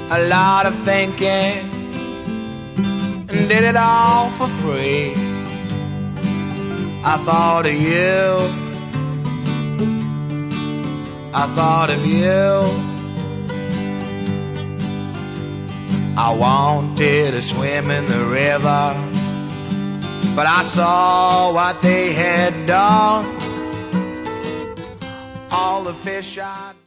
a lot of thinking, and did it all for free. I thought of you, I thought of you. I wanted to swim in the river, but I saw what they had done. All the fish I